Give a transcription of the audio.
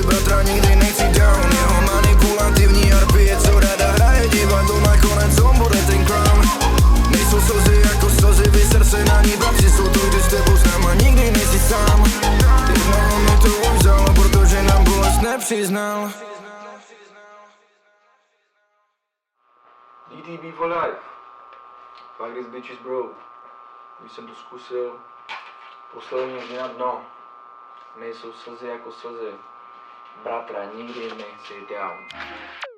slzy bratra, nikdy nechci down. Jeho manipulativní harpie, co rada hraje divadlo, nakonec on bude ten clown. Nejsou slzy jako slzy, vyser se na ní, bratři, jsou to, když s tebou znám a nikdy nejsi sám. Jednoho mi to vzalo, protože nám bolest nepřiznal. DTB for life. Fuck these bitches, bro. Když jsem to zkusil, poslali mě na dno. Nejsou slzy jako slzy. Bratra, nikdy nechci down.